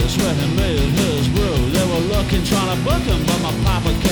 sweating made his brew. They were looking, trying to book him, but my papa